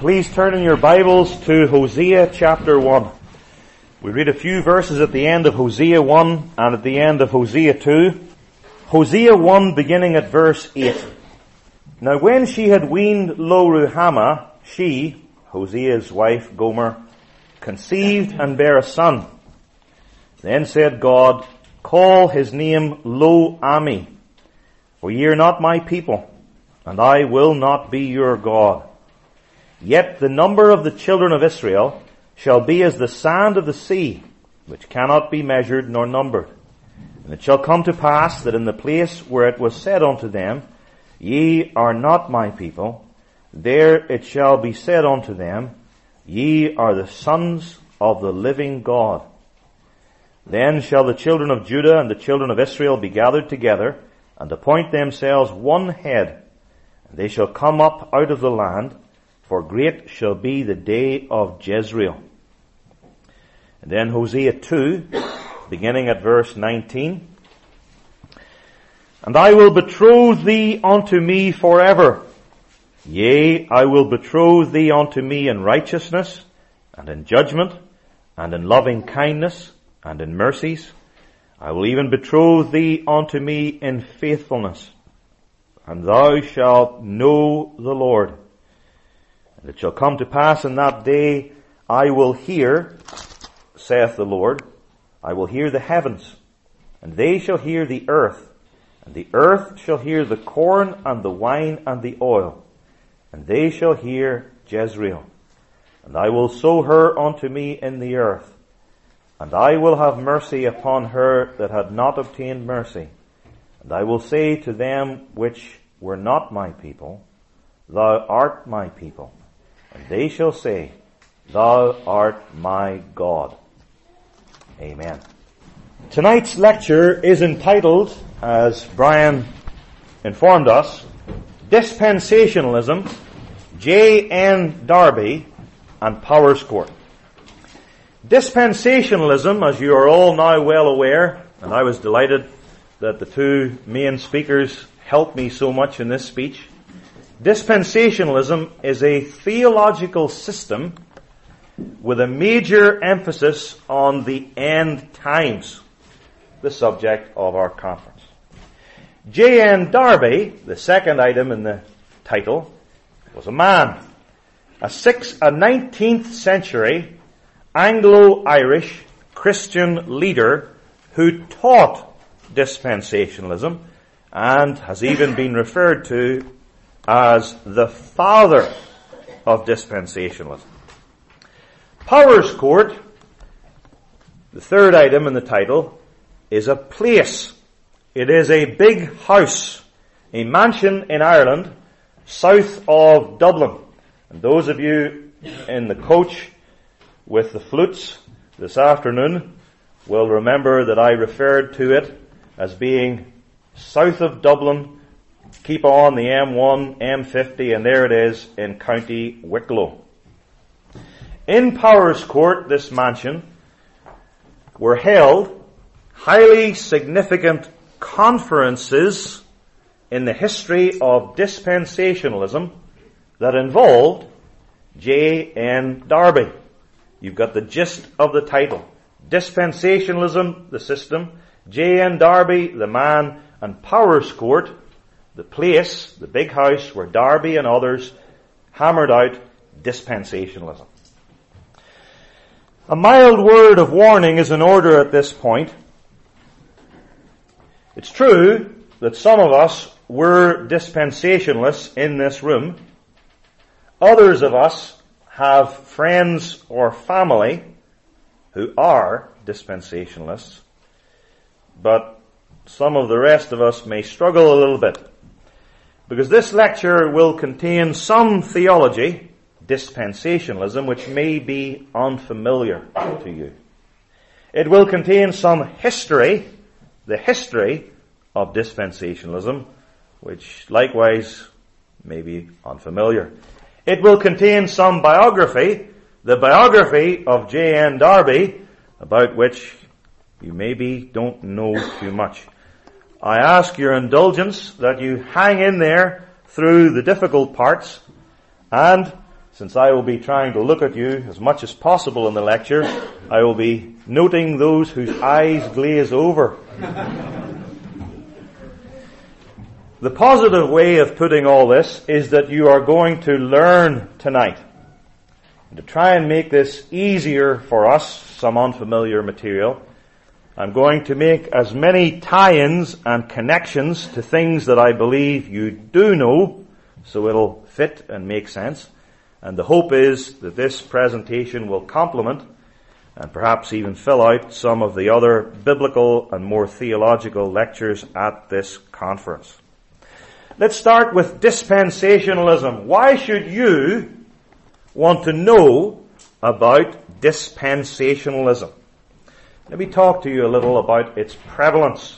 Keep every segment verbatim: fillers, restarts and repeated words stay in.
Please turn in your Bibles to Hosea chapter one. We read a few verses at the end of Hosea one and at the end of Hosea two. Hosea one beginning at verse eight. Now when she had weaned Lo-ruhamah, she, Hosea's wife Gomer, conceived and bare a son. Then said God, Call his name Lo-ammi, for ye are not my people, and I will not be your God. Yet the number of the children of Israel shall be as the sand of the sea, which cannot be measured nor numbered. And it shall come to pass that in the place where it was said unto them, Ye are not my people, there it shall be said unto them, Ye are the sons of the living God. Then shall the children of Judah and the children of Israel be gathered together, and appoint themselves one head, and they shall come up out of the land, for great shall be the day of Jezreel. And then Hosea two, beginning at verse nineteen. And I will betroth thee unto me forever. Yea, I will betroth thee unto me in righteousness, and in judgment, and in loving kindness, and in mercies. I will even betroth thee unto me in faithfulness. And thou shalt know the Lord. And it shall come to pass in that day, I will hear, saith the Lord, I will hear the heavens, and they shall hear the earth, and the earth shall hear the corn and the wine and the oil, and they shall hear Jezreel. And I will sow her unto me in the earth, and I will have mercy upon her that had not obtained mercy. And I will say to them which were not my people, Thou art my people. And they shall say, Thou art my God. Amen. Tonight's lecture is entitled, as Brian informed us, Dispensationalism, J N Darby, and Power's Court. Dispensationalism, as you are all now well aware, and I was delighted that the two main speakers helped me so much in this speech. Dispensationalism is a theological system with a major emphasis on the end times, the subject of our conference. J N Darby, the second item in the title, was a man, a six, a nineteenth century Anglo-Irish Christian leader who taught dispensationalism and has even been referred to as the father of dispensationalism. Power's Court, the third item in the title, is a place. It is a big house, a mansion in Ireland, south of Dublin. And those of you in the coach with the flutes this afternoon will remember that I referred to it as being south of Dublin. Keep on the M one, M fifty, and there it is in County Wicklow. In Power's Court, this mansion, were held highly significant conferences in the history of dispensationalism that involved J N Darby. You've got the gist of the title. Dispensationalism, the system, J N Darby, the man, and Power's Court, the place, the big house where Darby and others hammered out dispensationalism. A mild word of warning is in order at this point. It's true that some of us were dispensationalists in this room. Others of us have friends or family who are dispensationalists. But some of the rest of us may struggle a little bit, because this lecture will contain some theology, dispensationalism, which may be unfamiliar to you. It will contain some history, the history of dispensationalism, which likewise may be unfamiliar. It will contain some biography, the biography of J N Darby, about which you maybe don't know too much. I ask your indulgence that you hang in there through the difficult parts, and since I will be trying to look at you as much as possible in the lecture, I will be noting those whose eyes glaze over. The positive way of putting all this is that you are going to learn tonight. And to try and make this easier for us, some unfamiliar material, I'm going to make as many tie-ins and connections to things that I believe you do know, so it'll fit and make sense. And the hope is that this presentation will complement and perhaps even fill out some of the other biblical and more theological lectures at this conference. Let's start with dispensationalism. Why should you want to know about dispensationalism? Let me talk to you a little about its prevalence.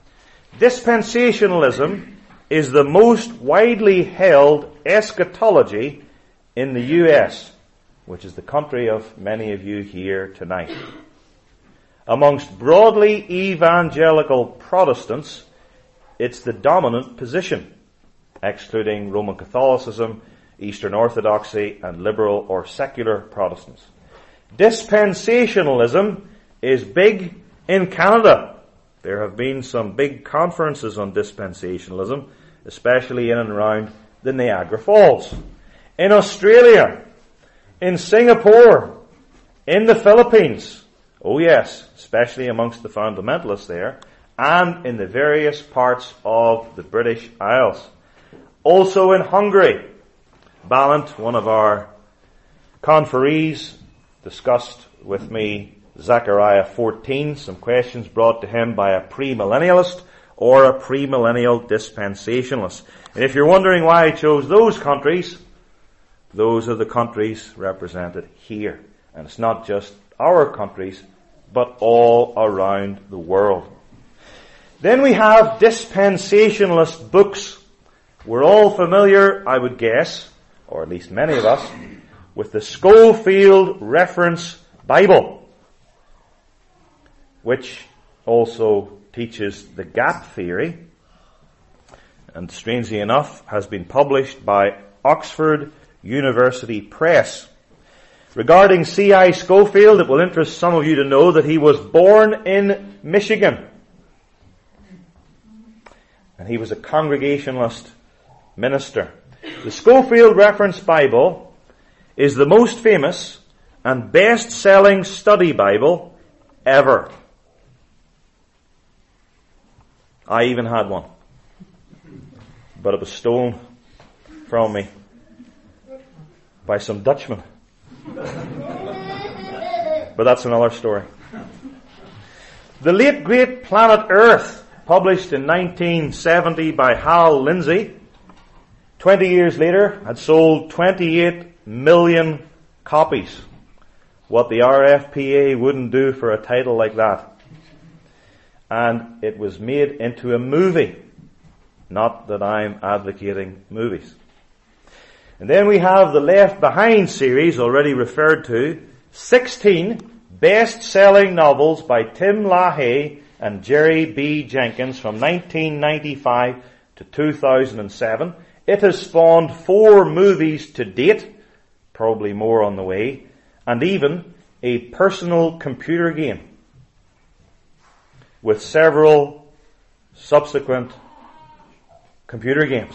Dispensationalism is the most widely held eschatology in the U S, which is the country of many of you here tonight. Amongst broadly evangelical Protestants, it's the dominant position, excluding Roman Catholicism, Eastern Orthodoxy, and liberal or secular Protestants. Dispensationalism is big in Canada. There have been some big conferences on dispensationalism, especially in and around the Niagara Falls. In Australia, in Singapore, in the Philippines, oh yes, especially amongst the fundamentalists there, and in the various parts of the British Isles. Also in Hungary, Balint, one of our conferees, discussed with me Zechariah fourteen, some questions brought to him by a premillennialist or a premillennial dispensationalist. And if you're wondering why I chose those countries, those are the countries represented here. And it's not just our countries, but all around the world. Then we have dispensationalist books. We're all familiar, I would guess, or at least many of us, with the Scofield Reference Bible, which also teaches the gap theory, and strangely enough has been published by Oxford University Press. Regarding C I Scofield, it will interest some of you to know that he was born in Michigan. And he was a Congregationalist minister. The Scofield Reference Bible is the most famous and best-selling study Bible ever. I even had one, but it was stolen from me by some Dutchman. But that's another story. The Late Great Planet Earth, published in nineteen seventy by Hal Lindsey, twenty years later had sold twenty-eight million copies. What the R F P A wouldn't do for a title like that. And it was made into a movie. Not that I'm advocating movies. And then we have the Left Behind series, already referred to. sixteen best-selling novels by Tim LaHaye and Jerry B. Jenkins from nineteen ninety-five to two thousand seven. It has spawned four movies to date, probably more on the way, and even a personal computer game with several subsequent computer games.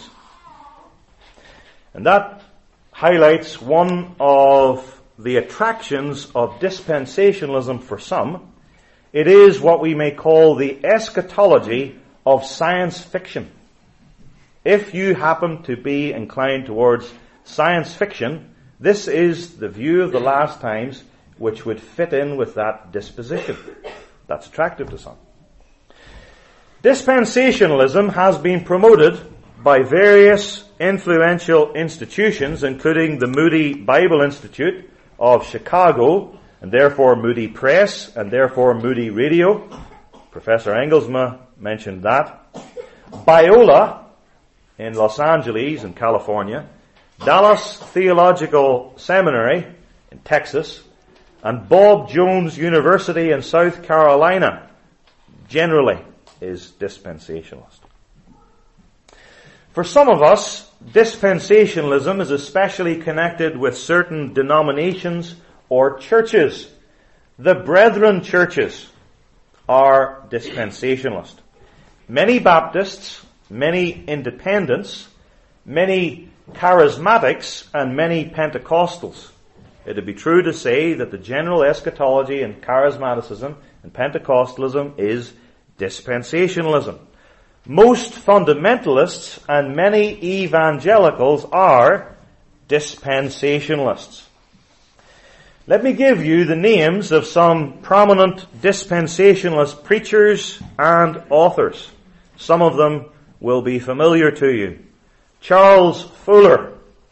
And that highlights one of the attractions of dispensationalism for some. It is what we may call the eschatology of science fiction. If you happen to be inclined towards science fiction, this is the view of the last times which would fit in with that disposition. That's attractive to some. Dispensationalism has been promoted by various influential institutions, including the Moody Bible Institute of Chicago, and therefore Moody Press, and therefore Moody Radio. Professor Engelsma mentioned that. Biola in Los Angeles in California, Dallas Theological Seminary in Texas, and Bob Jones University in South Carolina generally is dispensationalist. For some of us, dispensationalism is especially connected with certain denominations or churches. The Brethren churches are dispensationalist. Many Baptists, many Independents, many Charismatics, and many Pentecostals. It would be true to say that the general eschatology in Charismaticism and Pentecostalism is dispensationalism. Most fundamentalists and many evangelicals are dispensationalists. Let me give you the names of some prominent dispensationalist preachers and authors. Some of them will be familiar to you. Charles Fuller,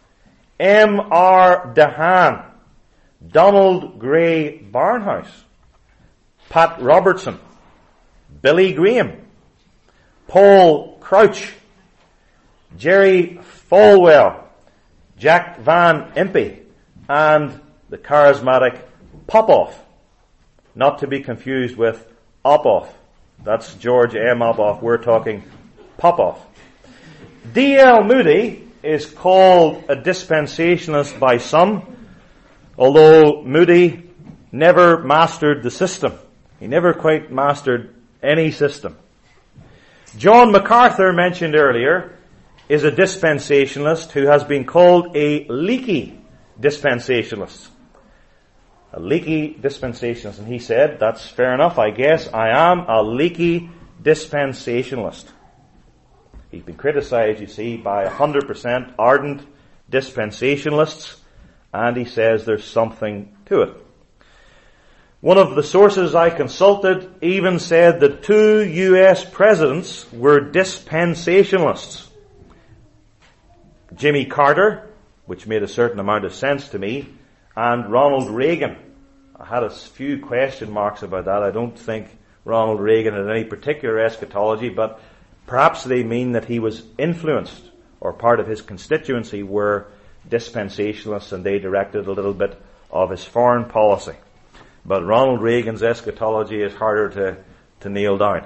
M R DeHaan, Donald Gray Barnhouse, Pat Robertson, Billy Graham, Paul Crouch, Jerry Falwell, Jack Van Impe, and the charismatic Popoff, not to be confused with Opoff. That's George M. Opoff. We're talking Popoff. D L Moody is called a dispensationalist by some, although Moody never mastered the system. He never quite mastered any system. John MacArthur, mentioned earlier, is a dispensationalist who has been called a leaky dispensationalist. A leaky dispensationalist. And he said, that's fair enough, I guess. I am a leaky dispensationalist. He's been criticized, you see, by one hundred percent ardent dispensationalists, and he says there's something to it. One of the sources I consulted even said that two U S presidents were dispensationalists. Jimmy Carter, which made a certain amount of sense to me, and Ronald Reagan. I had a few question marks about that. I don't think Ronald Reagan had any particular eschatology, but perhaps they mean that he was influenced, or part of his constituency were dispensationalists, and they directed a little bit of his foreign policy. But Ronald Reagan's eschatology is harder to, to nail down.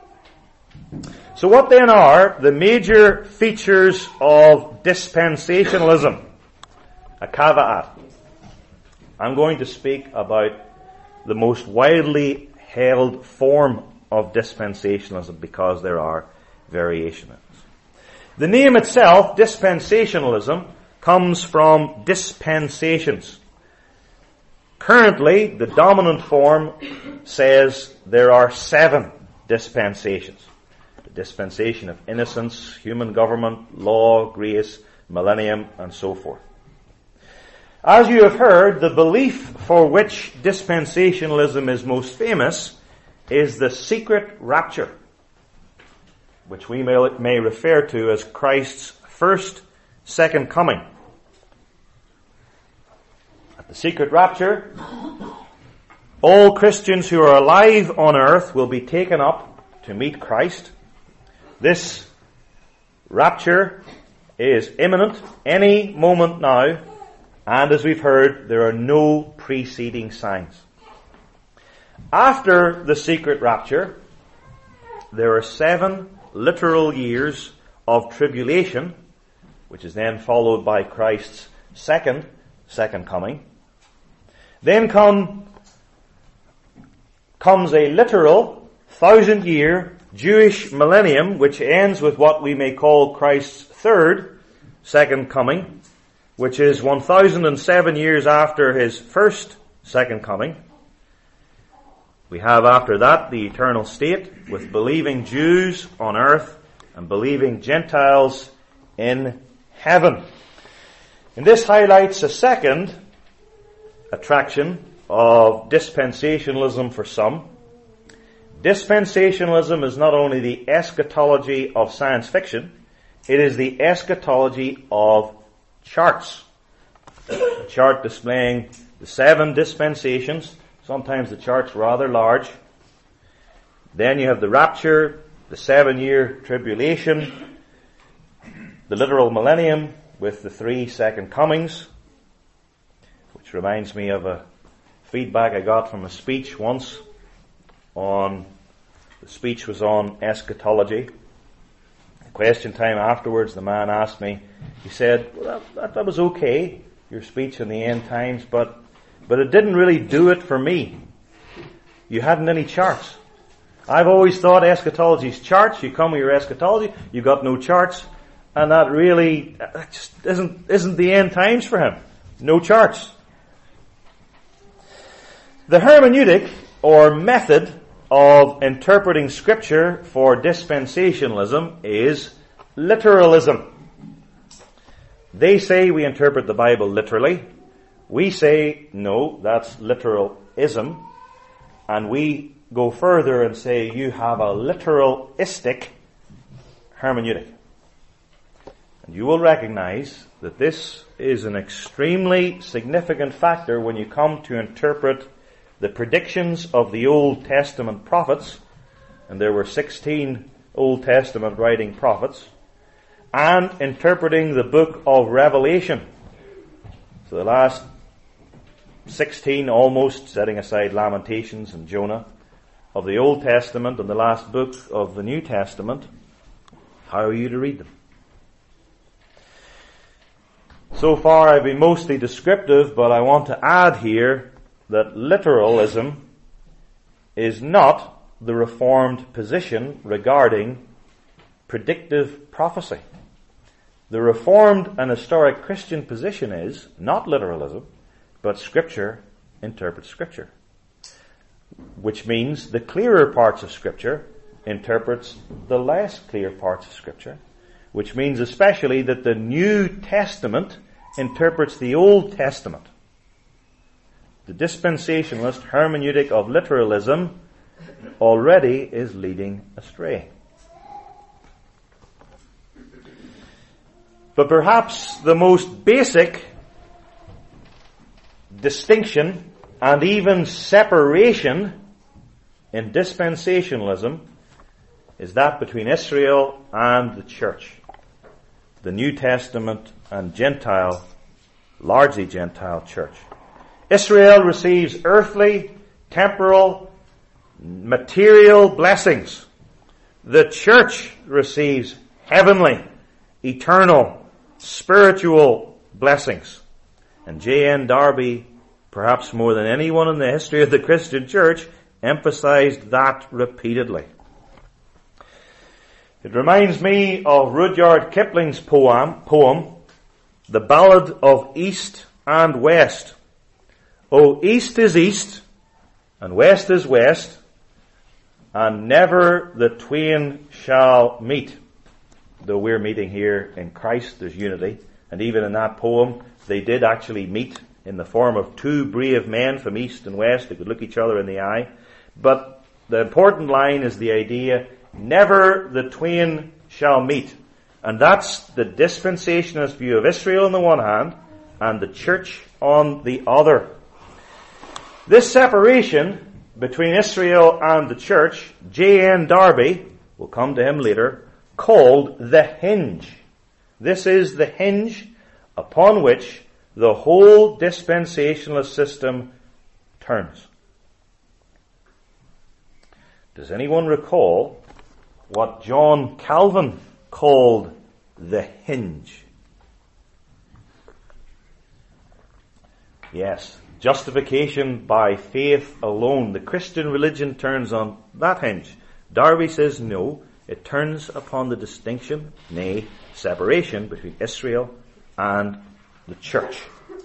So what then are the major features of dispensationalism? A caveat. I'm going to speak about the most widely held form of dispensationalism because there are variations. The name itself, dispensationalism, comes from dispensations. Currently, the dominant form says there are seven dispensations. The dispensation of innocence, human government, law, grace, millennium, and so forth. As you have heard, the belief for which dispensationalism is most famous is the secret rapture, which we may, may refer to as Christ's first, second coming. At the secret rapture, all Christians who are alive on earth will be taken up to meet Christ. This rapture is imminent any moment now, and as we've heard, there are no preceding signs. After the secret rapture, there are seven literal years of tribulation, which is then followed by Christ's second, second coming. Then come, comes a literal thousand year Jewish millennium, which ends with what we may call Christ's third, second coming, which is one thousand seven years after his first, second coming. We have after that the eternal state with believing Jews on earth and believing Gentiles in heaven. And this highlights a second attraction of dispensationalism for some. Dispensationalism is not only the eschatology of science fiction, it is the eschatology of charts. A chart displaying the seven dispensations. Sometimes the chart's rather large. Then you have the rapture, the seven-year tribulation, the literal millennium with the three second comings, which reminds me of a feedback I got from a speech once on, the speech was on eschatology. Question time afterwards, the man asked me, he said, well, that, that, that was okay, your speech on the end times, but, but it didn't really do it for me. You hadn't any charts. I've always thought eschatology's charts. You come with your eschatology, you got no charts, and that really that just isn't, isn't the end times for him. No charts. The hermeneutic, or method, of interpreting Scripture for dispensationalism is literalism. They say we interpret the Bible literally. We say, no, that's literalism. And we go further and say you have a literalistic hermeneutic. And you will recognize that this is an extremely significant factor when you come to interpret the predictions of the Old Testament prophets, and there were sixteen Old Testament writing prophets, and interpreting the book of Revelation. So the last sixteen, almost, setting aside Lamentations and Jonah, of the Old Testament and the last book of the New Testament, how are you to read them? So far I've been mostly descriptive, but I want to add here that literalism is not the Reformed position regarding predictive prophecy. The Reformed and historic Christian position is not literalism, but Scripture interprets Scripture. Which means the clearer parts of Scripture interprets the less clear parts of Scripture. Which means especially that the New Testament interprets the Old Testament. The dispensationalist hermeneutic of literalism already is leading astray. But perhaps the most basic distinction and even separation in dispensationalism is that between Israel and the church. The New Testament and Gentile, largely Gentile church. Israel receives earthly, temporal, material blessings. The church receives heavenly, eternal, spiritual blessings. And J N Darby, perhaps more than anyone in the history of the Christian church, emphasized that repeatedly. It reminds me of Rudyard Kipling's poem, poem, The Ballad of East and West. Oh, east is east, and west is west, and never the twain shall meet. Though we're meeting here in Christ, there's unity. And even in that poem, they did actually meet in the form of two brave men from east and west who could look each other in the eye. But the important line is the idea, never the twain shall meet. And that's the dispensationalist view of Israel on the one hand, and the church on the other. This separation between Israel and the church, J N Darby, we'll come to him later, called the hinge. This is the hinge upon which the whole dispensationalist system turns. Does anyone recall what John Calvin called the hinge? Yes, justification by faith alone. The Christian religion turns on that hinge. Darby says no, it turns upon the distinction, nay, separation between Israel and the church.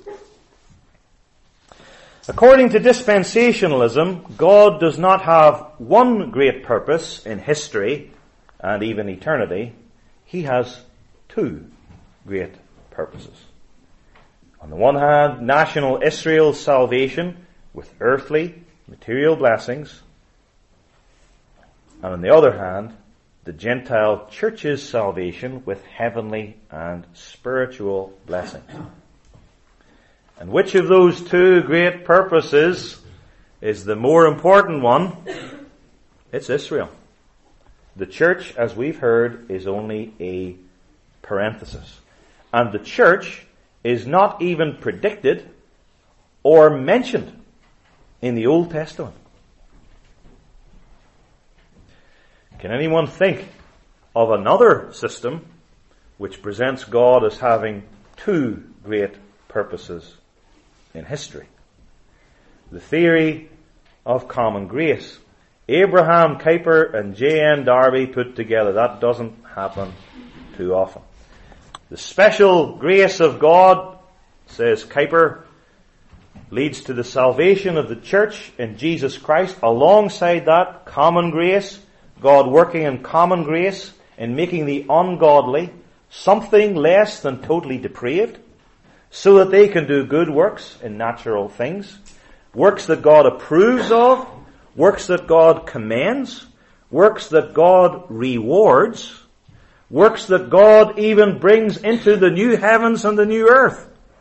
According to dispensationalism, God does not have one great purpose in history and even eternity. He has two great purposes. On the one hand, national Israel's salvation with earthly, material blessings. And on the other hand, the Gentile church's salvation with heavenly and spiritual blessings. And which of those two great purposes is the more important one? It's Israel. The church, as we've heard, is only a parenthesis. And the church is not even predicted or mentioned in the Old Testament. Can anyone think of another system which presents God as having two great purposes in history. The theory of common grace. Abraham Kuyper and J N Darby put together. That doesn't happen too often. The special grace of God, says Kuyper, leads to the salvation of the church in Jesus Christ. Alongside that, common grace, God working in common grace in making the ungodly something less than totally depraved, so that they can do good works in natural things, works that God approves of, works that God commends, works that God rewards, works that God even brings into the new heavens and the new earth.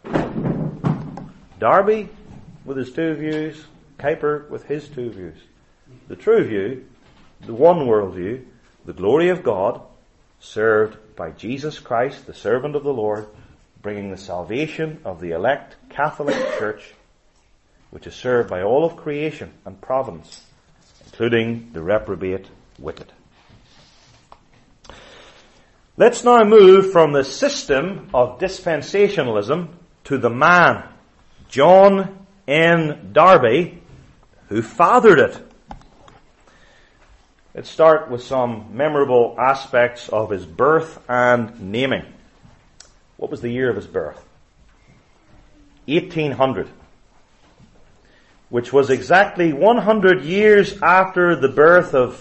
Darby with his two views, Kuyper with his two views. The true view, the one world view, the glory of God, served by Jesus Christ, the servant of the Lord, bringing the salvation of the elect Catholic Church, which is served by all of creation and providence, including the reprobate wicked. Let's now move from the system of dispensationalism to the man, John N. Darby, who fathered it. Let's start with some memorable aspects of his birth and naming. What was the year of his birth? eighteen hundred, which was exactly one hundred years after the birth of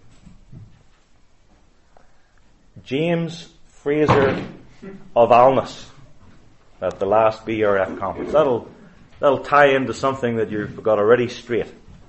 James Fraser of Alness at the last B R F conference. That'll, that'll tie into something that you've got already straight.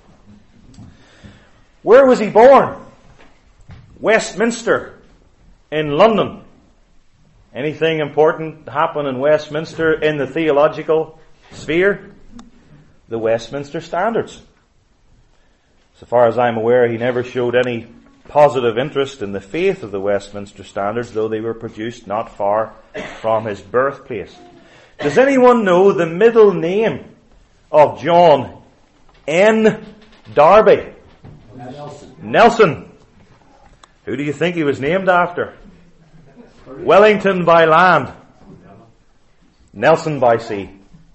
Where was he born? Westminster, in London. Anything important happen in Westminster in the theological sphere? The Westminster Standards. So far as I'm aware, he never showed any positive interest in the faith of the Westminster Standards, though they were produced not far from his birthplace. Does anyone know the middle name of John N. Darby? Nelson. Nelson. Who do you think he was named after? Wellington by land. Nelson by sea.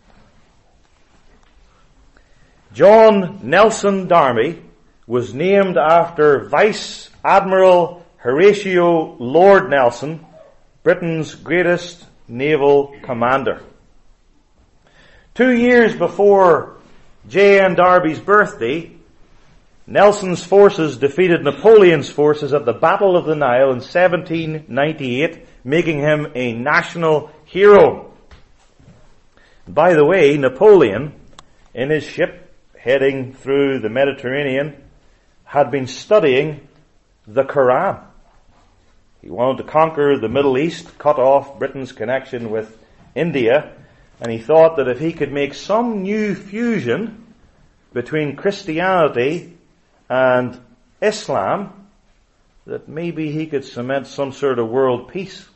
John Nelson Darby was named after Vice Admiral Horatio Lord Nelson, Britain's greatest naval commander. Two years before J N Darby's birthday, Nelson's forces defeated Napoleon's forces at the Battle of the Nile in seventeen ninety-eight, making him a national hero. By the way, Napoleon, in his ship heading through the Mediterranean, had been studying the Quran. He wanted to conquer the Middle East, cut off Britain's connection with India, and he thought that if he could make some new fusion between Christianity and Islam, that maybe he could cement some sort of world peace.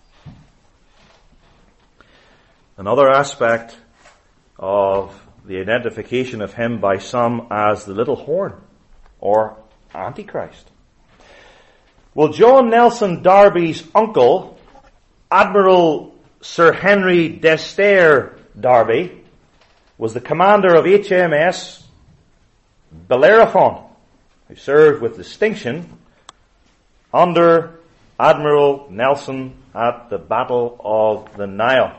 Another aspect of the identification of him by some as the little horn, or Antichrist. Well, John Nelson Darby's uncle, Admiral Sir Henry Destair Darby, was the commander of H M S Bellerophon, who served with distinction under Admiral Nelson at the Battle of the Nile.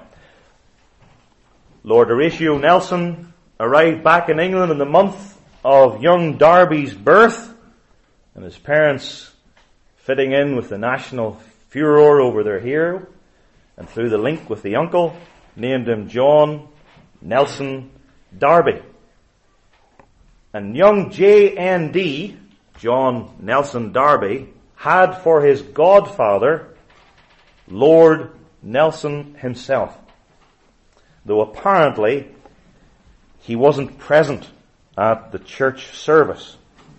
Lord Horatio Nelson arrived back in England in the month of young Darby's birth, and his parents, fitting in with the national furor over their hero, and through the link with the uncle, named him John Nelson Darby. And young J N D, John Nelson Darby, had for his godfather Lord Nelson himself, though apparently he wasn't present at the church service.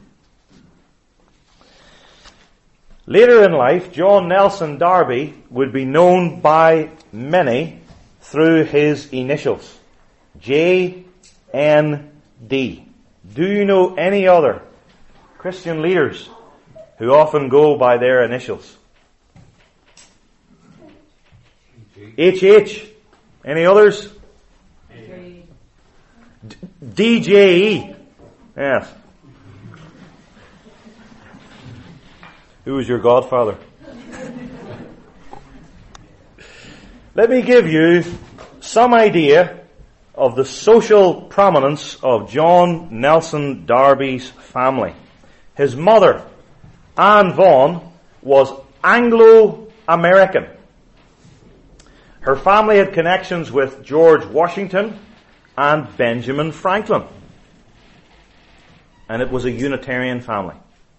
Later in life, John Nelson Darby would be known by many through his initials, J N D. Do you know any other Christian leaders who often go by their initials? H H. Any others? D J E. Yes. Who was your godfather? Let me give you some idea of the social prominence of John Nelson Darby's family. His mother, Anne Vaughan, was Anglo-American. Her family had connections with George Washington and Benjamin Franklin. And it was a Unitarian family.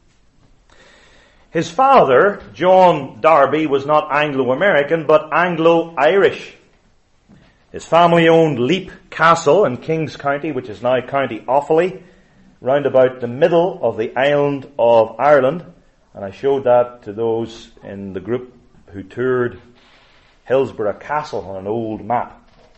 His father, John Darby, was not Anglo-American, but Anglo-Irish. His family owned Leap Castle in Kings County, which is now County Offaly, round about the middle of the island of Ireland. And I showed that to those in the group who toured Hillsborough Castle on an old map.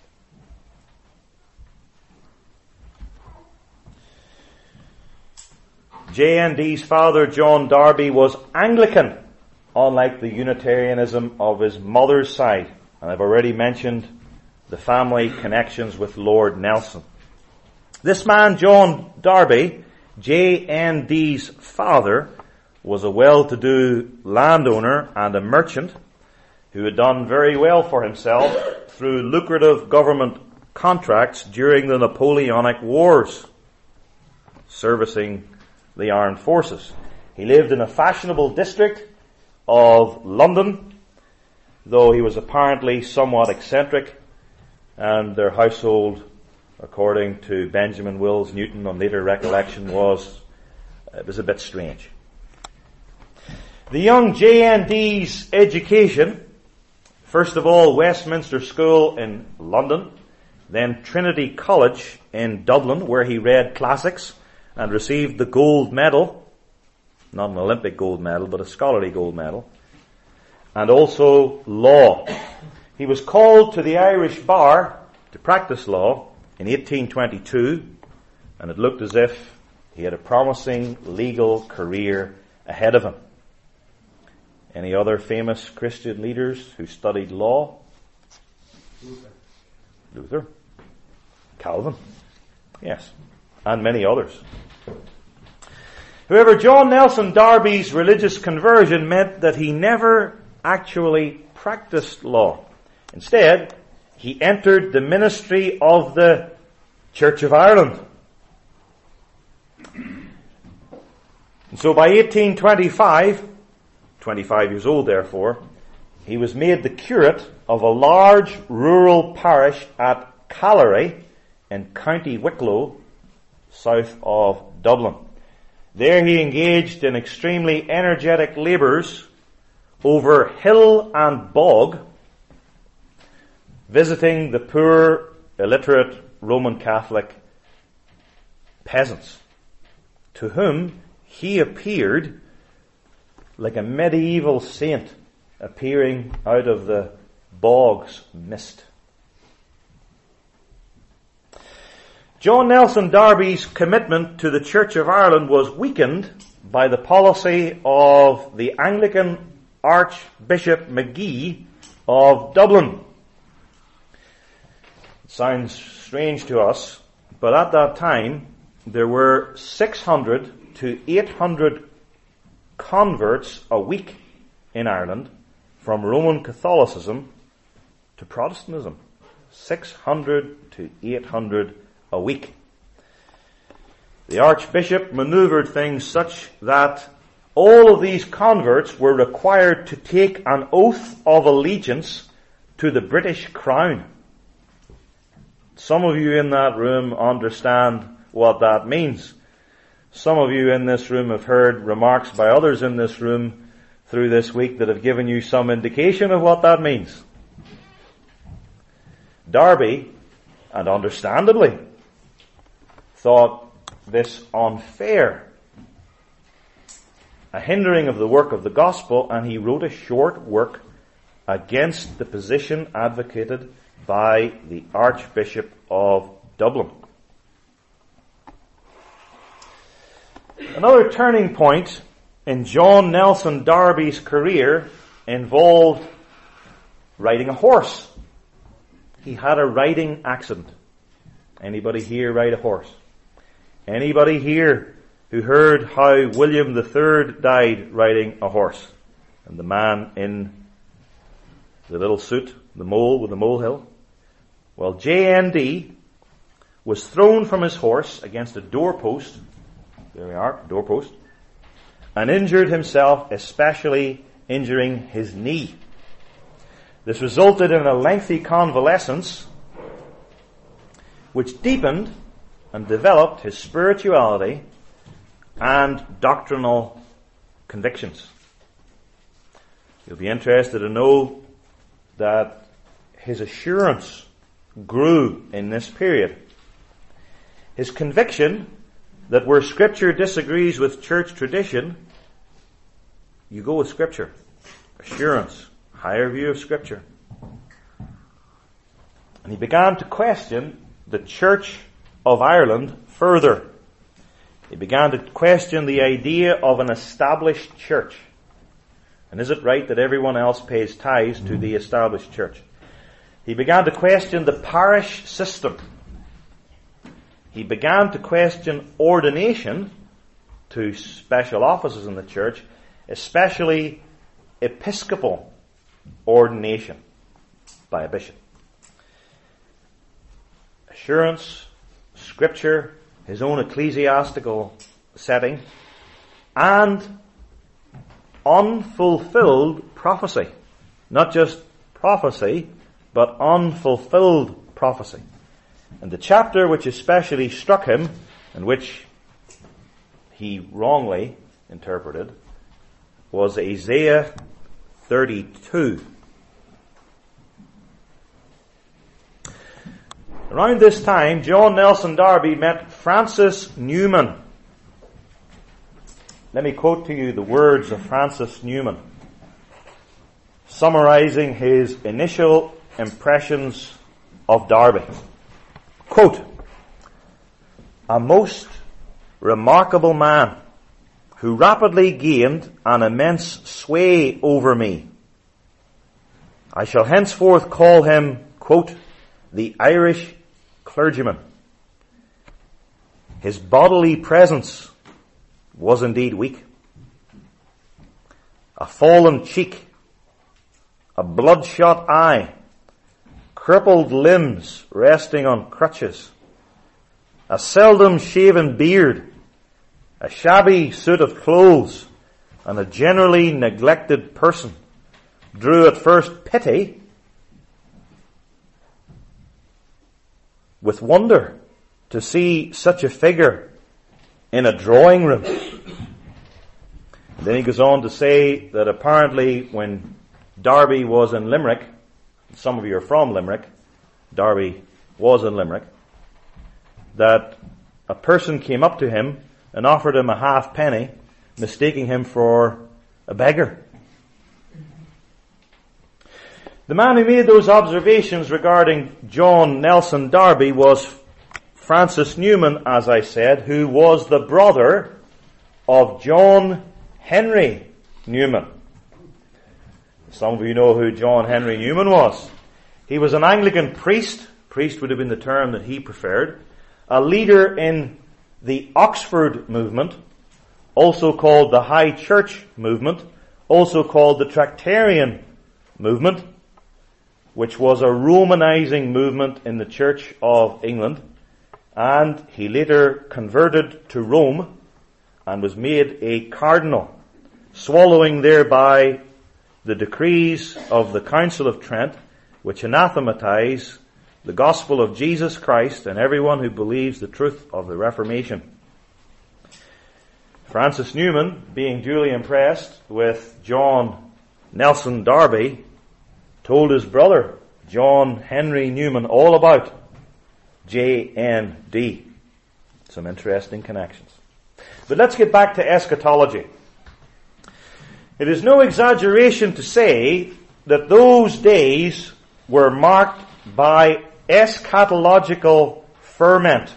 J N D's father, John Darby, was Anglican, unlike the Unitarianism of his mother's side. And I've already mentioned the family connections with Lord Nelson. This man, John Darby, J N D's father, was a well-to-do landowner and a merchant who had done very well for himself through lucrative government contracts during the Napoleonic Wars, servicing the armed forces. He lived in a fashionable district of London, though he was apparently somewhat eccentric, and their household, according to Benjamin Wills Newton on later recollection, was it was a bit strange. The young J N D's education, first of all Westminster School in London, then Trinity College in Dublin, where he read classics and received the gold medal, not an Olympic gold medal, but a scholarly gold medal, and also law. He was called to the Irish bar to practice law in eighteen twenty-two, and it looked as if he had a promising legal career ahead of him. Any other famous Christian leaders who studied law? Luther. Luther. Calvin. Yes. And many others. However, John Nelson Darby's religious conversion meant that he never actually practiced law. Instead, he entered the ministry of the Church of Ireland. And so by eighteen twenty-five, twenty-five years old therefore, he was made the curate of a large rural parish at Callery in County Wicklow, south of Dublin. There he engaged in extremely energetic labours over hill and bog, visiting the poor, illiterate Roman Catholic peasants, to whom he appeared like a medieval saint appearing out of the bog's mist. John Nelson Darby's commitment to the Church of Ireland was weakened by the policy of the Anglican Archbishop Magee of Dublin. It sounds strange to us, but at that time there were six hundred to eight hundred converts a week in Ireland from Roman Catholicism to Protestantism. six hundred to eight hundred a week. The Archbishop maneuvered things such that all of these converts were required to take an oath of allegiance to the British Crown. Some of you in that room understand what that means. Some of you in this room have heard remarks by others in this room through this week that have given you some indication of what that means. Darby, and understandably, thought this unfair, a hindering of the work of the gospel, and he wrote a short work against the position advocated by the Archbishop of Dublin. Another turning point in John Nelson Darby's career involved riding a horse. he had a riding accident. Anybody here ride a horse? Anybody here who heard how William the Third died riding a horse? And the man in the little suit, the mole with the molehill? Well, J N D was thrown from his horse against a doorpost. There we are, doorpost. And injured himself, especially injuring his knee. This resulted in a lengthy convalescence, which deepened and developed his spirituality and doctrinal convictions. You'll be interested to know that his assurance grew in this period. His conviction that where Scripture disagrees with church tradition, you go with Scripture. Assurance, higher view of Scripture. And he began to question the Church of Ireland further. He began to question the idea of an established church. And is it right that everyone else pays tithes to the established church? He began to question the parish system. He began to question ordination to special offices in the church, especially episcopal ordination by a bishop. Assurance, Scripture, his own ecclesiastical setting, and unfulfilled prophecy. Not just prophecy, but unfulfilled prophecy. And the chapter which especially struck him, and which he wrongly interpreted, was Isaiah thirty-two. Around this time, John Nelson Darby met Francis Newman. Let me quote to you the words of Francis Newman, summarizing his initial impressions of Darby. Quote, "A most remarkable man who rapidly gained an immense sway over me. I shall henceforth call him, quote, the Irish clergyman. His bodily presence was indeed weak. A fallen cheek, a bloodshot eye, crippled limbs resting on crutches, a seldom shaven beard, a shabby suit of clothes, and a generally neglected person drew at first pity with wonder to see such a figure in a drawing room." Then he goes on to say that apparently when Darby was in Limerick, some of you are from Limerick, Darby was in Limerick, that a person came up to him and offered him a halfpenny, mistaking him for a beggar. The man who made those observations regarding John Nelson Darby was Francis Newman, as I said, who was the brother of John Henry Newman. Some of you know who John Henry Newman was. He was an Anglican priest. Priest would have been the term that he preferred. A leader in the Oxford movement, also called the High Church movement, also called the Tractarian movement, which was a Romanizing movement in the Church of England. And he later converted to Rome and was made a cardinal, swallowing thereby the decrees of the Council of Trent, which anathematize the gospel of Jesus Christ and everyone who believes the truth of the Reformation. Francis Newman, being duly impressed with John Nelson Darby, told his brother, John Henry Newman, all about J N D. Some interesting connections. But let's get back to eschatology. It is no exaggeration to say that those days were marked by eschatological ferment.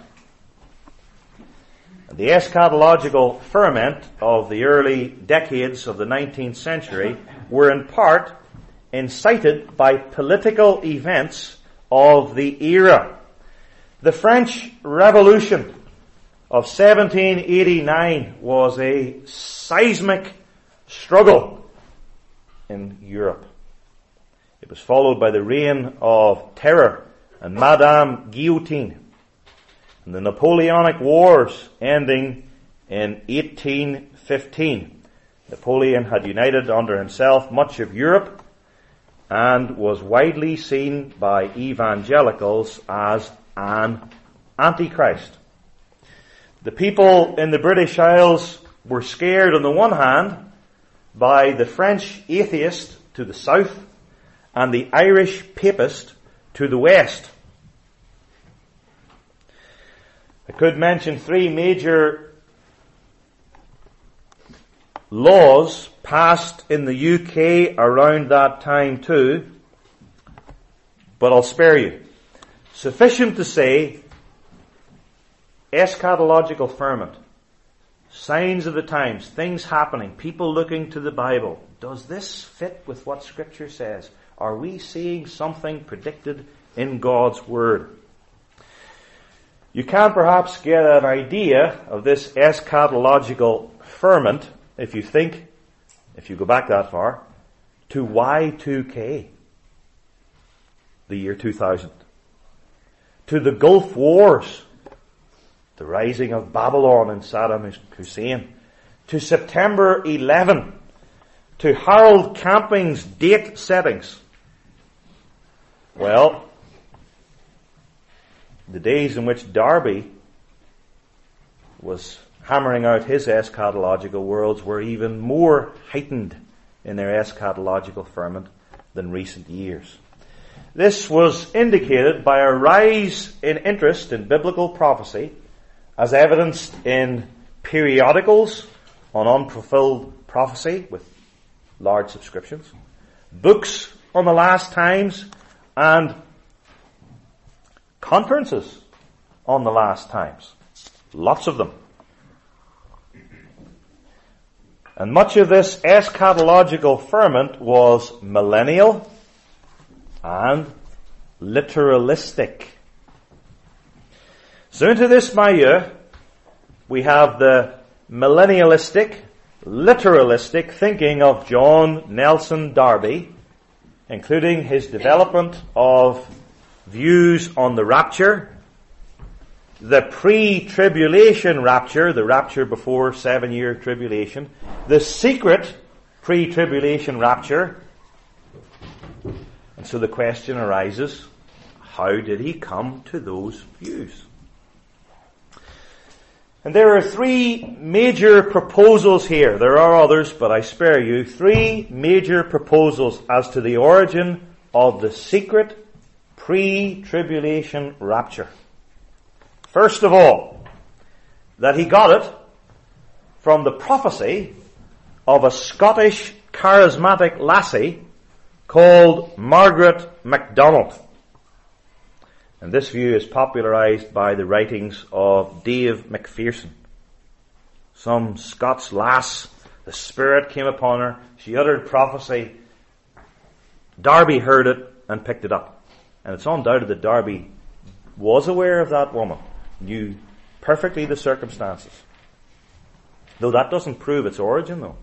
The eschatological ferment of the early decades of the nineteenth century were in part incited by political events of the era. The French Revolution of seventeen eighty-nine was a seismic struggle in Europe. It was followed by the Reign of Terror and Madame Guillotine, and the Napoleonic Wars ending in eighteen fifteen. Napoleon had united under himself much of Europe and was widely seen by evangelicals as an antichrist. The people in the British Isles were scared on the one hand by the French atheist to the south and the Irish papist to the west. I could mention three major laws passed in the U K around that time too, but I'll spare you. Sufficient to say, eschatological ferment, signs of the times, things happening, people looking to the Bible. Does this fit with what Scripture says? Are we seeing something predicted in God's Word? You can perhaps get an idea of this eschatological ferment if you think, if you go back that far, to Y two K, the year two thousand, to the Gulf Wars, the rising of Babylon and Saddam Hussein, to September eleventh, to Harold Camping's date settings. Well, the days in which Darby was hammering out his eschatological worlds were even more heightened in their eschatological ferment than recent years. This was indicated by a rise in interest in biblical prophecy, as evidenced in periodicals on unfulfilled prophecy with large subscriptions, books on the last times, and conferences on the last times. Lots of them. And much of this eschatological ferment was millennial and literalistic. So into this milieu, we have the millennialistic, literalistic thinking of John Nelson Darby, including his development of views on the rapture, the pre-tribulation rapture, the rapture before seven-year tribulation, the secret pre-tribulation rapture. And so the question arises, how did he come to those views? And there are three major proposals here. There are others, but I spare you. Three major proposals as to the origin of the secret pre-tribulation rapture. First of all, that he got it from the prophecy of a Scottish charismatic lassie called Margaret MacDonald. And this view is popularized by the writings of Dave Macpherson. Some Scots lass, the Spirit came upon her, she uttered prophecy, Darby heard it and picked it up. And it's undoubted that Darby was aware of that woman, knew perfectly the circumstances. Though that doesn't prove its origin, though.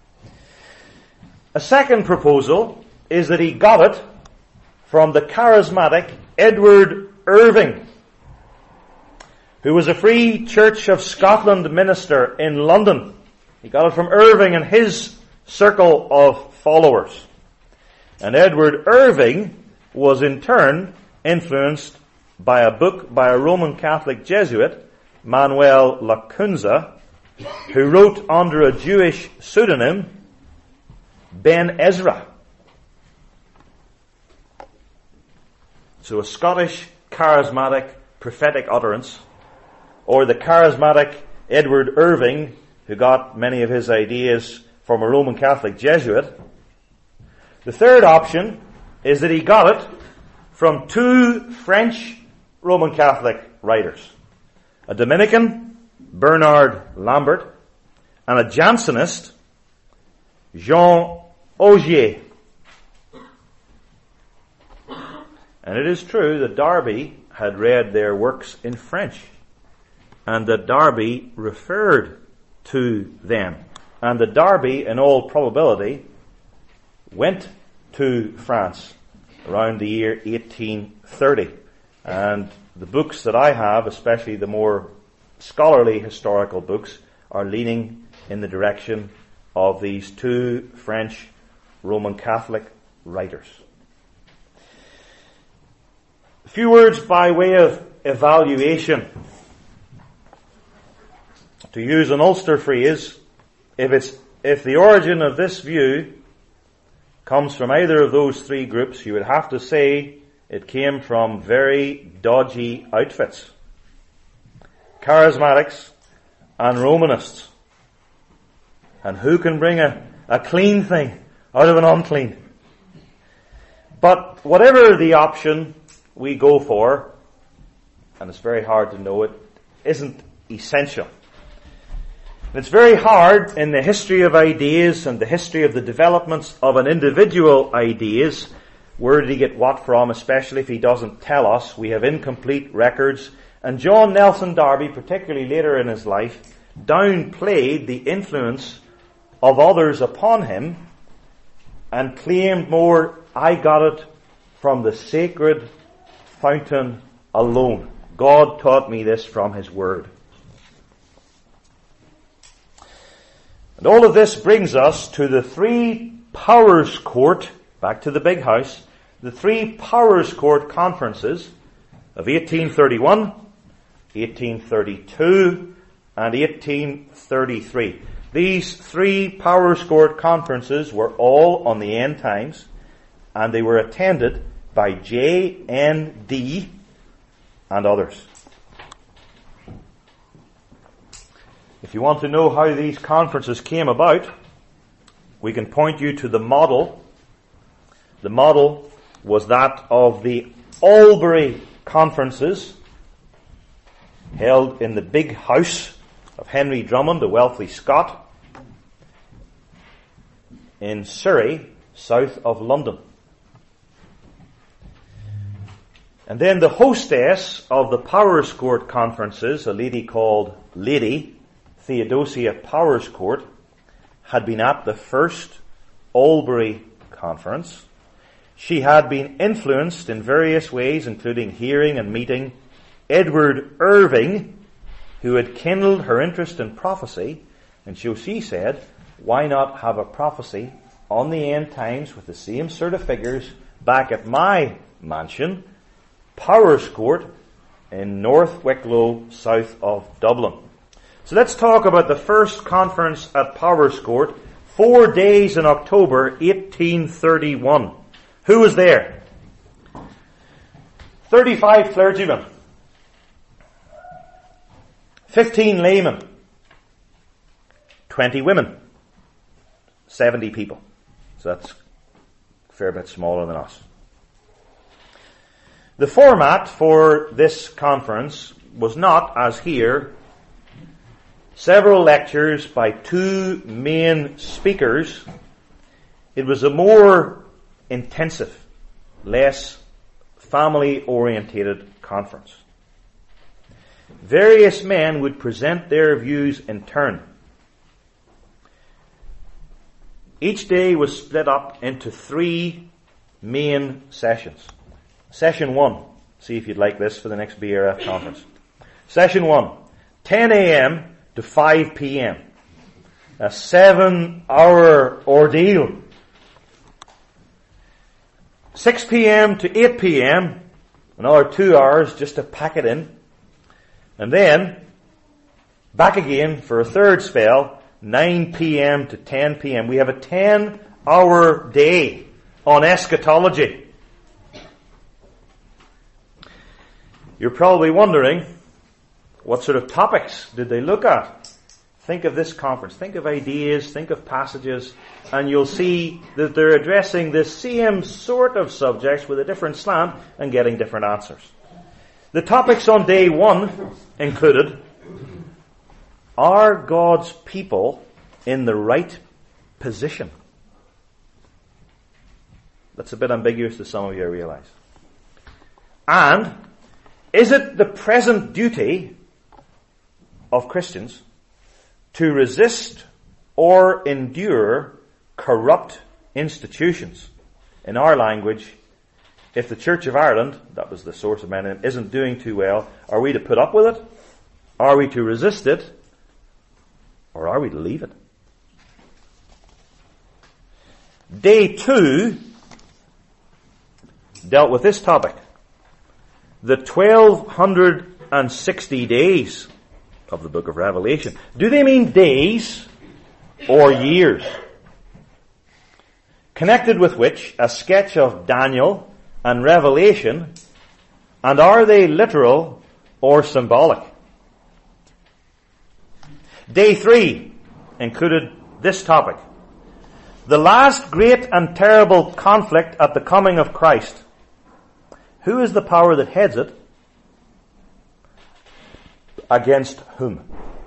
A second proposal is that he got it from the charismatic Edward Irving, who was a Free Church of Scotland minister in London. He got it from Irving and his circle of followers. And Edward Irving was in turn influenced by a book by a Roman Catholic Jesuit, Manuel Lacunza, who wrote under a Jewish pseudonym, Ben Ezra. So a Scottish charismatic prophetic utterance, or the charismatic Edward Irving, who got many of his ideas from a Roman Catholic Jesuit. The third option is that he got it from two French Roman Catholic writers, a Dominican, Bernard Lambert, and a Jansenist, Jean Augier. And it is true that Darby had read their works in French, and that Darby referred to them, and that Darby, in all probability, went to France around the year eighteen thirty. And the books that I have, especially the more scholarly historical books, are leaning in the direction of these two French Roman Catholic writers. A few words by way of evaluation. To use an Ulster phrase, if it's if the origin of this view comes from either of those three groups, you would have to say it came from very dodgy outfits. Charismatics and Romanists. And who can bring a, a clean thing out of an unclean? But whatever the option we go for, and it's very hard to know it, isn't essential. It's very hard in the history of ideas and the history of the developments of an individual ideas, where did he get what from, especially if he doesn't tell us. We have incomplete records. And John Nelson Darby, particularly later in his life, downplayed the influence of others upon him and claimed more, I got it from the sacred fountain alone. God taught me this from His Word. And all of this brings us to the three Powers Court, back to the big house, the three Powers Court conferences of eighteen thirty-one, eighteen thirty-two, and eighteen thirty-three. These three Powers Court conferences were all on the end times, and they were attended by J N D and others. If you want to know how these conferences came about, we can point you to the model. The model was that of the Albury conferences held in the big house of Henry Drummond, a wealthy Scot, in Surrey, south of London. And then the hostess of the Powers Court conferences, a lady called Lady Theodosia Powers Court, had been at the first Albury conference. She had been influenced in various ways, including hearing and meeting Edward Irving, who had kindled her interest in prophecy, and so she said, why not have a prophecy on the end times with the same sort of figures back at my mansion, Powers Court, in North Wicklow, south of Dublin. So let's talk about the first conference at Powers Court, four days in October eighteen thirty-one. Who was there? thirty-five clergymen, fifteen laymen, twenty women, seventy people. So that's a fair bit smaller than us. The format for this conference was not, as here, several lectures by two main speakers. It was a more intensive, less family-orientated conference. Various men would present their views in turn. Each day was split up into three main sessions. Session one, see if you'd like this for the next B R F conference. Session one, ten a.m. to five p.m. A seven-hour ordeal. six p.m. to eight p.m. Another two hours just to pack it in. And then, back again for a third spell, nine p.m. to ten p.m. We have a ten-hour day on eschatology. You're probably wondering, what sort of topics did they look at? Think of this conference. Think of ideas. Think of passages. And you'll see that they're addressing the same sort of subjects with a different slant and getting different answers. The topics on day one included, are God's people in the right position? That's a bit ambiguous to some of you, I realize. And is it the present duty of Christians to resist or endure corrupt institutions? In our language, if the Church of Ireland, that was the source of my name, isn't doing too well, are we to put up with it? Are we to resist it? Or are we to leave it? Day two dealt with this topic. The twelve sixty days of the book of Revelation. Do they mean days or years? Connected with which, a sketch of Daniel and Revelation, and are they literal or symbolic? Day three included this topic. The last great and terrible conflict at the coming of Christ. Who is the power that heads it? Against whom?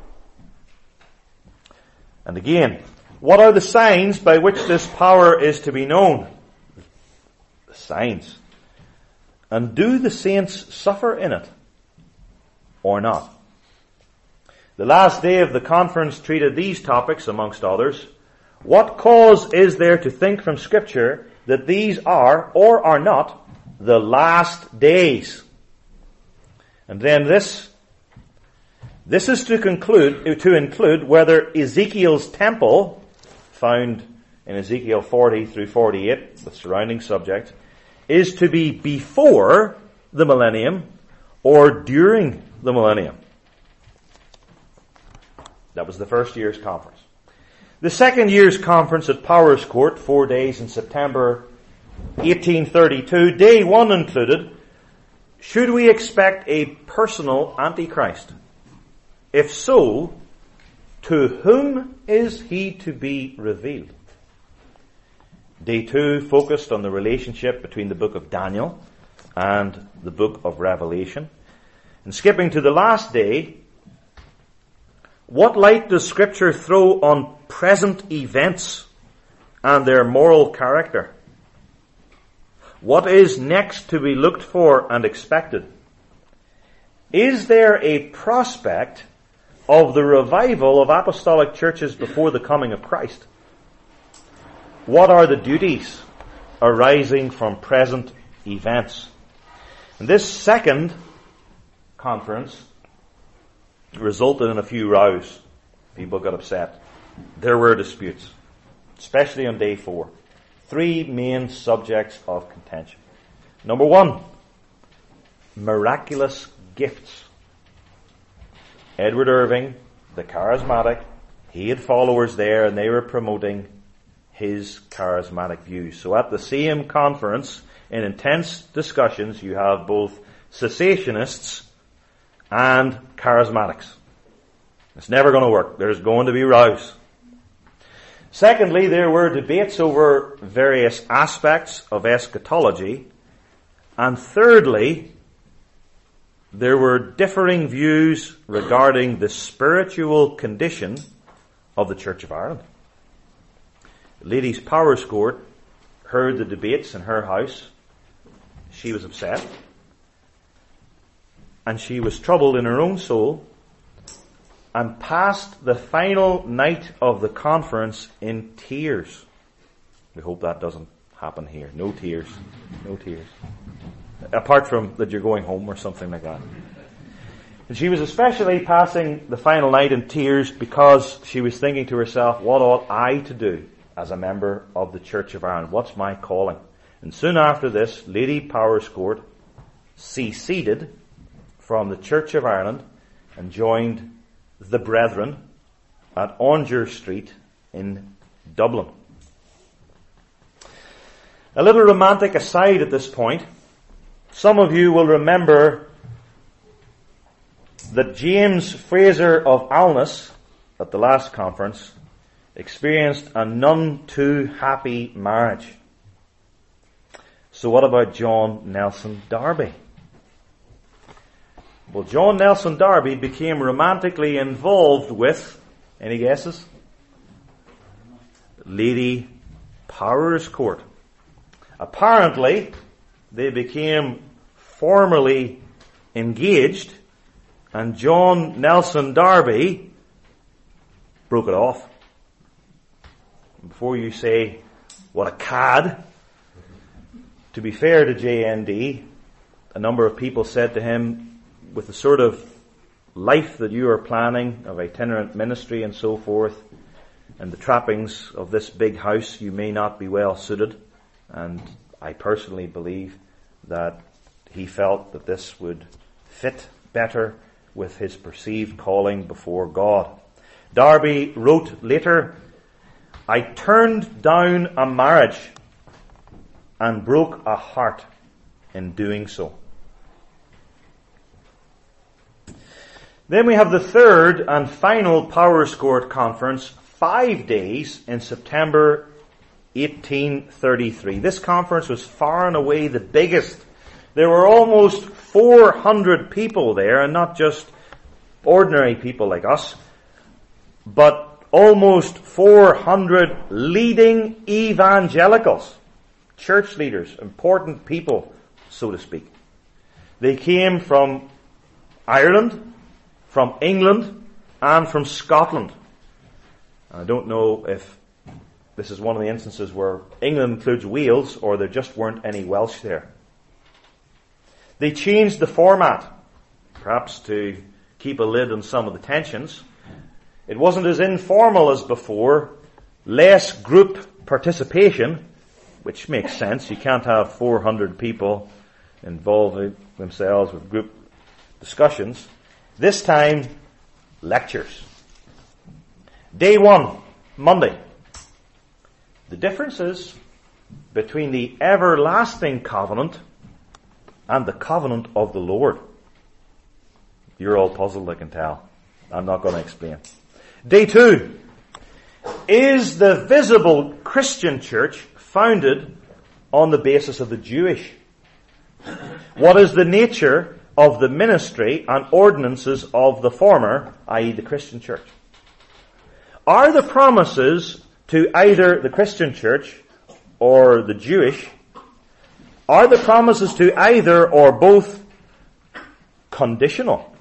And again, what are the signs by which this power is to be known? The signs. And do the saints suffer in it or not? The last day of the conference treated these topics, amongst others. What cause is there to think from Scripture that these are, or are not, the last days? And then this, this is to conclude, to include whether Ezekiel's temple, found in Ezekiel forty through forty-eight, with surrounding subjects, is to be before the millennium or during the millennium. That was the first year's conference. The second year's conference at Powers Court, four days in September eighteen thirty-two, day one included, should we expect a personal Antichrist? If so, to whom is he to be revealed? Day two focused on the relationship between the book of Daniel and the book of Revelation. And skipping to the last day, what light does Scripture throw on present events and their moral character? What is next to be looked for and expected? Is there a prospect of the revival of apostolic churches before the coming of Christ? What are the duties arising from present events? And this second conference resulted in a few rows. People got upset. There were disputes, especially on day four. Three main subjects of contention. Number one, miraculous gifts. Edward Irving, the charismatic, he had followers there and they were promoting his charismatic views. So at the same conference, in intense discussions, you have both cessationists and charismatics. It's never going to work. There's going to be rows. Secondly, there were debates over various aspects of eschatology. And thirdly, there were differing views regarding the spiritual condition of the Church of Ireland. Ladies Powers Court heard the debates in her house. She was upset. And she was troubled in her own soul and passed the final night of the conference in tears. We hope that doesn't happen here. No tears. No tears. Apart from that you're going home or something like that. And she was especially passing the final night in tears because she was thinking to herself, what ought I to do as a member of the Church of Ireland? What's my calling? And soon after this, Lady Powers Court seceded from the Church of Ireland and joined the Brethren at Onger Street in Dublin. A little romantic aside at this point. Some of you will remember that James Fraser of Alness at the last conference experienced a none too happy marriage. So what about John Nelson Darby? Well, John Nelson Darby became romantically involved with, any guesses? Lady Powers Court. Apparently, they became formally engaged, and John Nelson Darby broke it off. Before you say, what a cad, to be fair to J N D, a number of people said to him, with the sort of life that you are planning, of itinerant ministry and so forth, and the trappings of this big house, you may not be well suited. And I personally believe that he felt that this would fit better with his perceived calling before God. Darby wrote later, I turned down a marriage and broke a heart in doing so. Then we have the third and final Powers Court Conference, five days in September eighteen thirty-three. This conference was far and away the biggest. There were almost four hundred people there, and not just ordinary people like us, but almost four hundred leading evangelicals, church leaders, important people, so to speak. They came from Ireland, from England, and from Scotland. I don't know if this is one of the instances where England includes Wales, or there just weren't any Welsh there. They changed the format, perhaps to keep a lid on some of the tensions. It wasn't as informal as before, less group participation, which makes sense. You can't have four hundred people involving themselves with group discussions. This time, lectures. Day one, Monday. The differences between the everlasting covenant and the covenant of the Lord. You're all puzzled, I can tell. I'm not going to explain. Day two. Is the visible Christian church founded on the basis of the Jewish? What is the nature of the ministry and ordinances of the former, that is the Christian church? Are the promises to either the Christian church or the Jewish, are the promises to either or both conditional?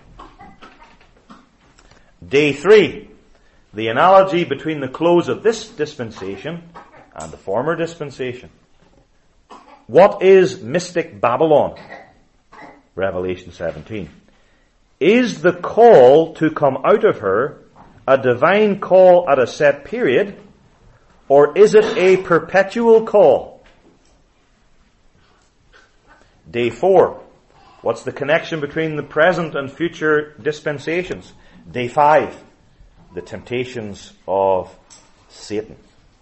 Day three. The analogy between the close of this dispensation and the former dispensation. What is mystic Babylon? Revelation seventeen. Is the call to come out of her a divine call at a set period, or is it a perpetual call? Day four. What's the connection between the present and future dispensations? Day five. The temptations of Satan.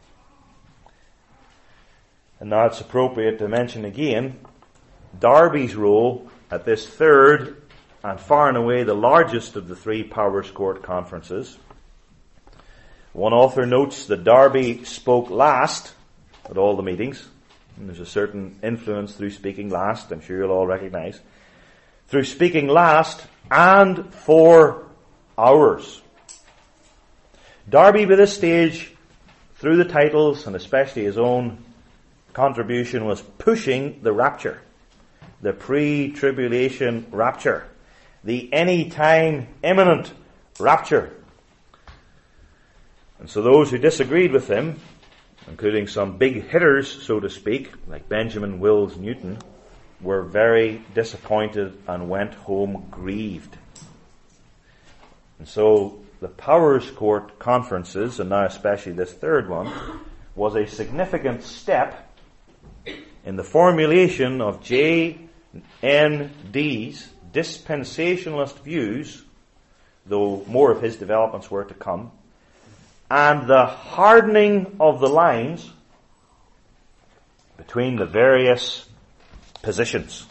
And now it's appropriate to mention again Darby's role at this third and far and away the largest of the three Powers Court conferences. One author notes that Darby spoke last at all the meetings. And there's a certain influence through speaking last, I'm sure you'll all recognize. Through speaking last and for hours. Darby, by this stage, through the titles and especially his own contribution, was pushing the rapture. The pre-tribulation rapture. The anytime imminent rapture. And so those who disagreed with him, including some big hitters, so to speak, like Benjamin Wills Newton, were very disappointed and went home grieved. And so the Powers Court conferences, and now especially this third one, was a significant step in the formulation of J N D's dispensationalist views, though more of his developments were to come, and the hardening of the lines between the various positions.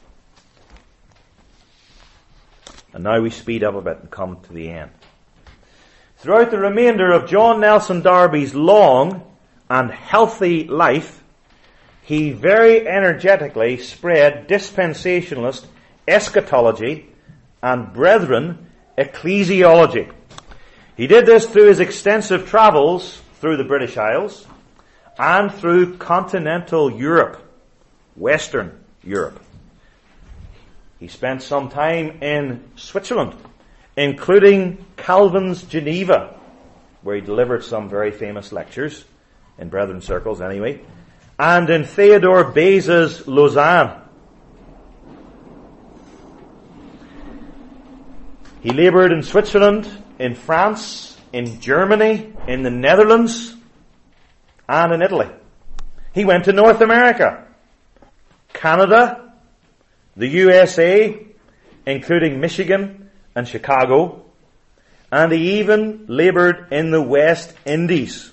And now we speed up a bit and come to the end. Throughout the remainder of John Nelson Darby's long and healthy life, he very energetically spread dispensationalist eschatology and brethren ecclesiology. He did this through his extensive travels through the British Isles and through continental Europe, Western Europe. He spent some time in Switzerland, including Calvin's Geneva, where he delivered some very famous lectures, in brethren circles anyway, and in Theodore Beza's Lausanne. He laboured in Switzerland, in France, in Germany, in the Netherlands, and in Italy. He went to North America, Canada, the U S A, including Michigan and Chicago, and he even laboured in the West Indies.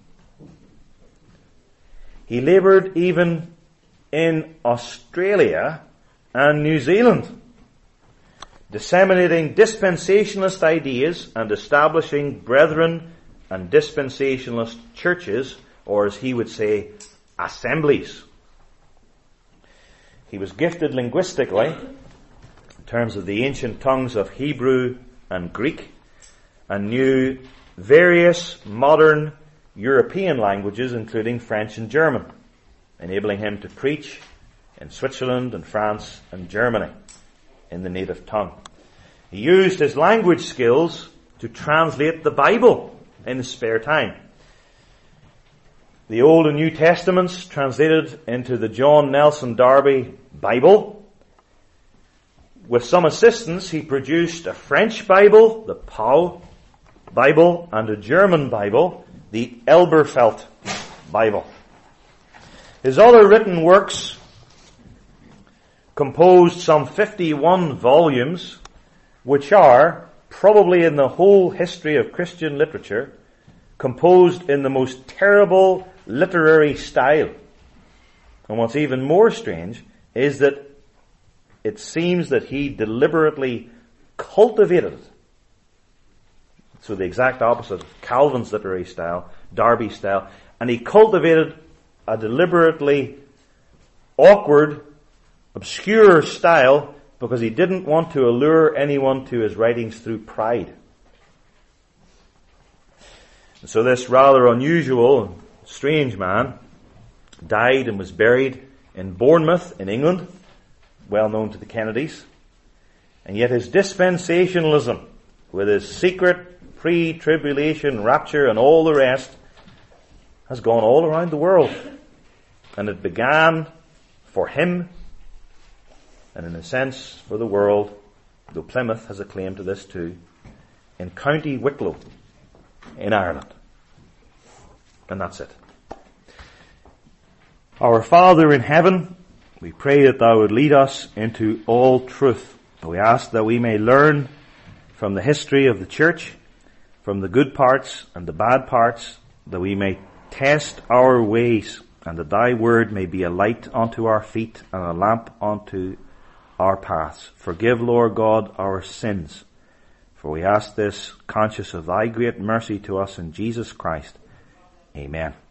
He laboured even in Australia and New Zealand, disseminating dispensationalist ideas and establishing brethren and dispensationalist churches, or as he would say, assemblies. He was gifted linguistically in terms of the ancient tongues of Hebrew and Greek, and knew various modern European languages, including French and German, enabling him to preach in Switzerland and France and Germany in the native tongue. He used his language skills to translate the Bible in his spare time. The Old and New Testaments translated into the John Nelson Darby Bible. With some assistance, he produced a French Bible, the Pau Bible, and a German Bible, the Elberfeld Bible. His other written works composed some fifty-one volumes, which are, probably in the whole history of Christian literature, composed in the most terrible literary style. And what's even more strange is that it seems that he deliberately cultivated it. So the exact opposite of Calvin's literary style, Darby's style, and he cultivated a deliberately awkward, obscure style because he didn't want to allure anyone to his writings through pride. And so this rather unusual and strange man died and was buried in Bournemouth in England, well known to the Kennedys. And yet his dispensationalism, with his secret pre-tribulation rapture and all the rest, has gone all around the world. And it began for him, and in a sense for the world, though Plymouth has a claim to this too, in County Wicklow in Ireland. And that's it. Our Father in heaven, we pray that thou would lead us into all truth. We ask that we may learn from the history of the church, from the good parts and the bad parts, that we may test our ways, and that thy word may be a light unto our feet and a lamp unto our paths. Forgive, Lord God, our sins. For we ask this conscious of thy great mercy to us in Jesus Christ. Amen.